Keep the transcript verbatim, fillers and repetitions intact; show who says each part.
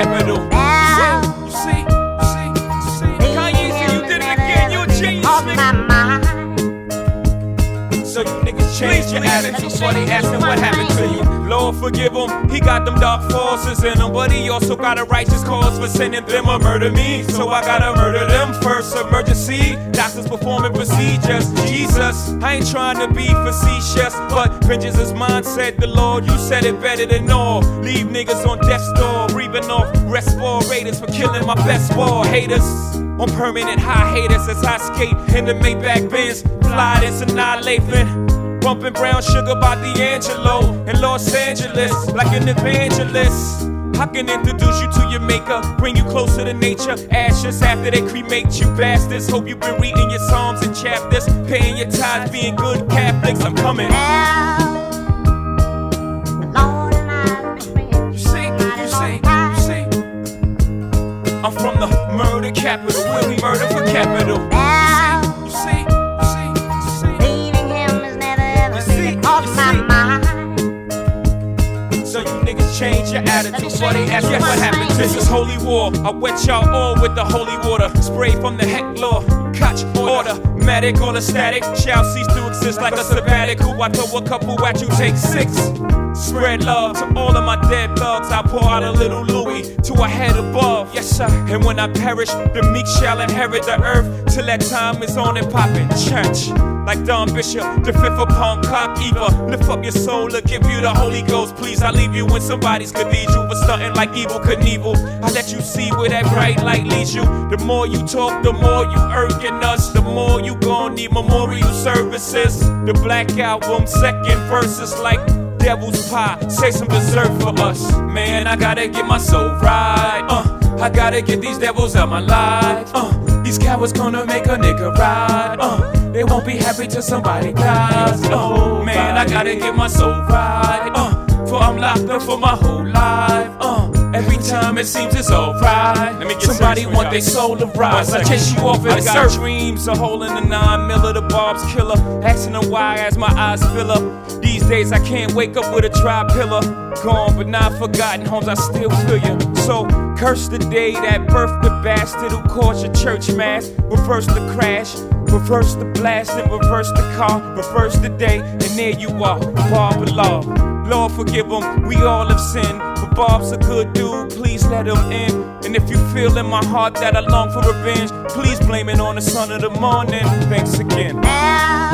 Speaker 1: capital. You see, you see, you see. Kanye said you did it again, you a genius, nigga. So you niggas change your attitude, but they asking what happened to you. Lord forgive him, he got them dark forces in him, but he also got a righteous cause for sending them to murder me. So I gotta murder them first, emergency. Doctors performing procedures, Jesus. I ain't trying to be facetious, but vengeance is mine, said the Lord. You said it better than all. Leave niggas on death's door, breathing off respirators for killing my best ball haters. On permanent high haters as I skate in the Maybach Benz, fly this annihilating. Bumping brown sugar by D'Angelo in Los Angeles, like an evangelist. I can introduce you to your maker, bring you closer to nature. Ashes after they cremate you bastards. Hope you've been reading your psalms and chapters, paying your tithes, being good Catholics. I'm coming. You see, you see, you see. I'm from the murder capital, where we murder for capital. You see, you see, you see.
Speaker 2: Leaving him is never ever been off my mind.
Speaker 1: So you niggas change your attitude, but they ask guess what happened. This is holy war. I wet y'all all with the holy water. Spray from the heck law. Catch order, medic or the static shall cease to exist like a sabbatical. I throw a couple at you, take six. Spread love to all of my dead thugs. I pour out a little Louis to a head above. Yes sir. And when I perish, the meek shall inherit the earth. Till that time is on and poppin' church. Like Don Bishop, the fifth upon cock Eva. Lift up your soul or give you the Holy Ghost. Please, I leave you in somebody's cathedral for stunting like Evel Knievel. I let you see where that bright light leads you. The more you talk, the more you irking us. The more you gon' need memorial services. The Black Album, second verse is like devil's pie, say some dessert for us. Man, I gotta get my soul right. Uh, I gotta get these devils out my life. Uh, these cowards gonna make a nigga ride. Uh, they won't be happy till somebody dies. Uh, man, I gotta get my soul right. Uh, for I'm locked up for my whole life. Uh, every time it seems it's alright. Somebody want their soul to rise. I chase you off in the surf. Dreams, a hole in the nine miller, the Bob's killer. Asking them why as my eyes fill up. These days I can't wake up with a dry pillar. Gone but not forgotten, homes I still feel you. So curse the day that birthed the bastard who caused your church mass. Reverse the crash, reverse the blast, and reverse the car. Reverse the day, and there you are, Bob and Law. Lord forgive him, we all have sinned. But Bob's a good dude, please let him in. And if you feel in my heart that I long for revenge, please blame it on the sun of the morning. Thanks again.